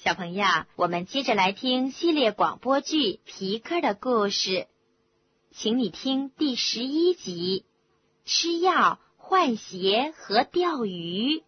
小朋友，我们接着来听系列广播剧《皮克的故事》，请你听第11集：吃药、换鞋和钓鱼。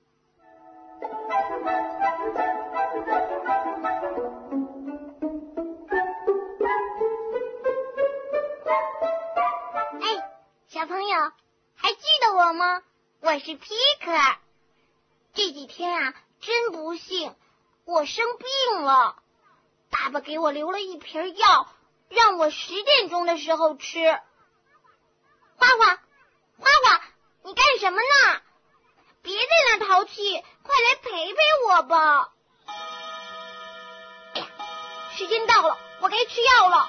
小朋友，还记得我吗？我是皮克。这几天啊，真不幸，我生病了。爸爸给我留了一瓶药，让我10点钟的时候吃。花花，你干什么呢？别在那淘气，快来陪陪我吧。哎呀，时间到了，我该吃药了。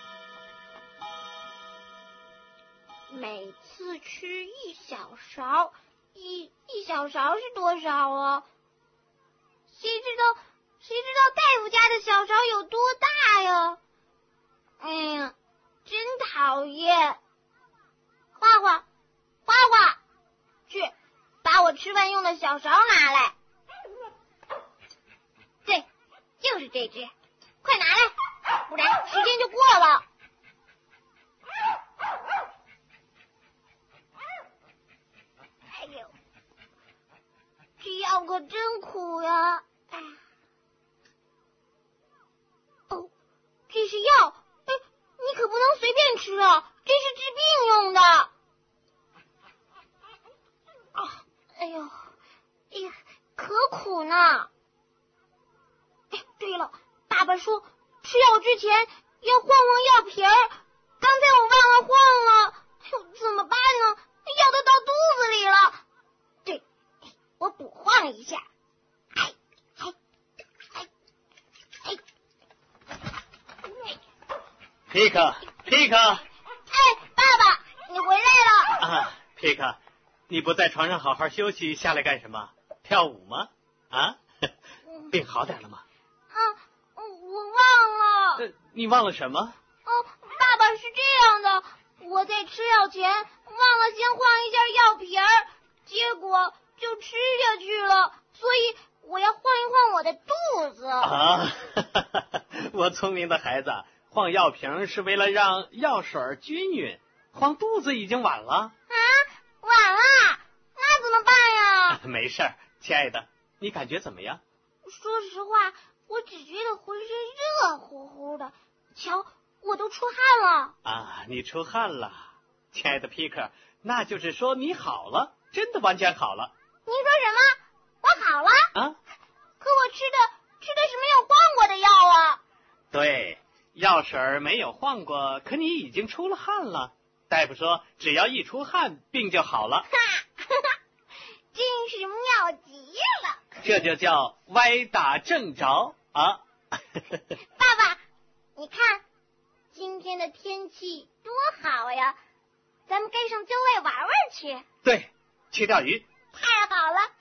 每次吃1小勺，一小勺是多少啊？谁知道大夫家的小勺有多大呀？哎呀，真讨厌！花花，去把我吃饭用的小勺拿来。对，就是这只，快拿来，不然时间就过了。哎呦，这药可真苦呀！哎呀，哦，这是药，你可不能随便吃啊，这是治病用的。哎呀，可苦呢。对了，爸爸说吃药之前要换药瓶儿，刚才我忘了换了，怎么办呢？药都到肚子里了。对，我补换一下。 皮克！ 爸爸，你回来了。 啊，皮克，你不在床上好好休息，下来干什么？跳舞吗？啊，病好点了吗？ 我忘了。 你忘了什么？ 爸爸是这样的，我在吃药前忘了先换一下药瓶儿，结果就吃下去了，所以我要换一换我的肚子。 啊，我聪明的孩子，换药瓶是为了让药水均匀，换肚子已经晚了。 晚了，那怎么办呀？ 没事儿，亲爱的，你感觉怎么样？ 说实话，我只觉得浑身热乎乎的，瞧，我都出汗了。 啊，你出汗了，亲爱的皮克，那就是说你好了，真的完全好了。 您说什么？我好了？ 啊？ 可我吃的是没有换过的药啊。 对，药水没有换过，可你已经出了汗了。大夫说，只要一出汗，病就好了。 真是妙极了。 这就叫歪打正着啊！ 爸爸，你看今天的天气多好呀，咱们该上郊外玩玩去。 对，去钓鱼。 太好了，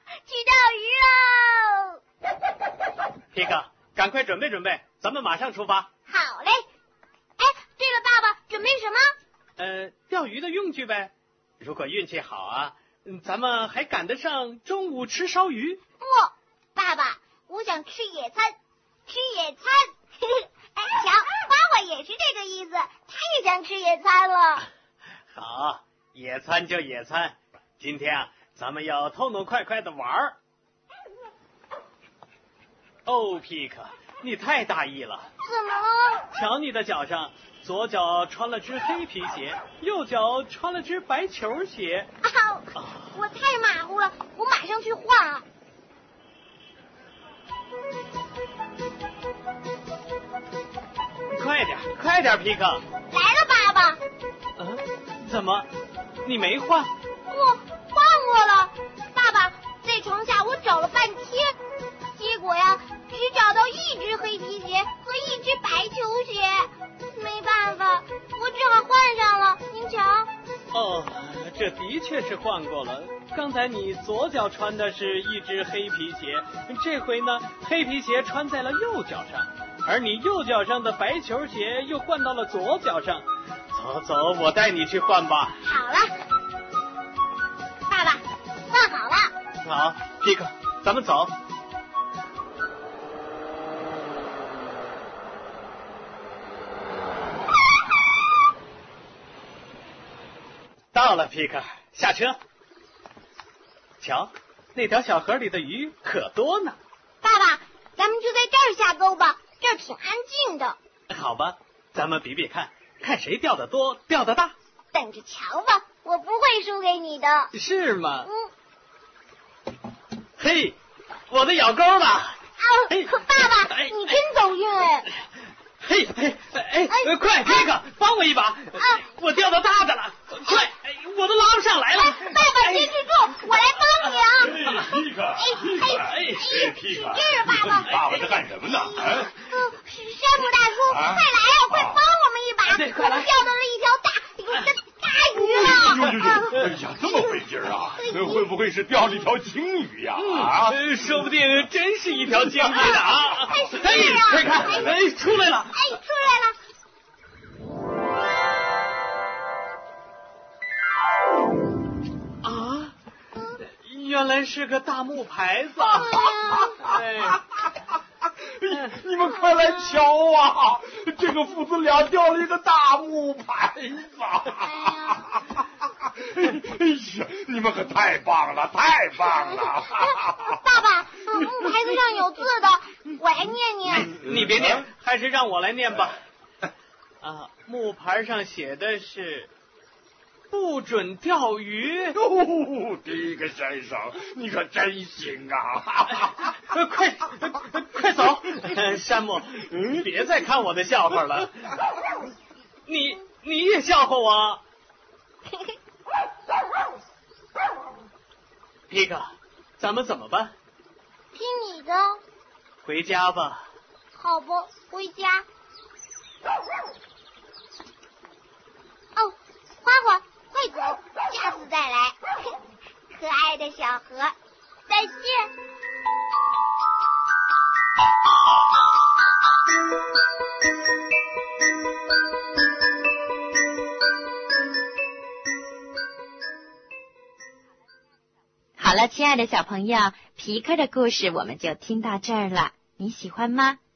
去钓鱼喽！ 皮克，赶快准备，咱们马上出发。 好嘞。对了，爸爸，准备什么？ 钓鱼的用具呗。如果运气好啊，咱们还赶得上中午吃烧鱼。 不，爸爸，我想吃野餐。瞧，花花也是这个意思，他也想吃野餐了。 好，野餐就野餐，今天啊，咱们要痛痛快快的玩儿。哦，皮克，你太大意了。 怎么了？ 瞧你的脚上，左脚穿了只黑皮鞋，右脚穿了只白球鞋。 我太马虎了，我马上去换啊。 快点，皮克！ 来了，爸爸。 怎么？你没换？ 我换过了，爸爸。在床下我找了半天，结果呀，只找到一只黑皮鞋和一只白球鞋。没办法，我只好换上了。您瞧。 这的确是换过了。刚才你左脚穿的是一只黑皮鞋，这回呢，黑皮鞋穿在了右脚上，而你右脚上的白球鞋又换到了左脚上。走，我带你去换吧。 好了，爸爸，换好了。 好，皮克，咱们走。 到了，皮克，下车。瞧，那条小河里的鱼可多呢。 爸爸，咱们就在这儿下钩吧，这儿挺安静的。 好吧，咱们比比看，看谁钓得多，钓得大。 等着瞧吧，我不会输给你的。 是吗？嘿，我的咬钩了！ 爸爸，你真走运哎！ 嘿，快，皮克，帮我一把！我钓到大的了，快，我都拉不上来了。 爸爸，坚持住，我来帮你啊！ 皮克， 使劲儿，爸爸！ 爸爸在干什么呢？ 山姆大叔，快来呀，快帮我们一把！我们钓到了一条大鱼了！ 哎呀，这么费劲啊！会不会是钓了一条鲸鱼呀？ 说不定真是一条鲸鱼呢啊！快看，出来了！ 出来了！ 啊，原来是个大木牌子！ 你们快来瞧啊！这个父子俩钓了一个大木牌子！哎呀，你们可太棒了，太棒了！ 爸爸，木牌子上有字的，我来念念。 你别念，还是让我来念吧。木牌上写的是不准钓鱼。 皮克先生，你可真行啊！ 快走！山姆，别再看我的笑话了。你也笑话我。皮克，咱们怎么办？ 听你的。 回家吧。 好吧，回家。花花，快走，下次再来。可爱的小河，再见。 好了，亲爱的小朋友，皮克的故事我们就听到这儿了，你喜欢吗？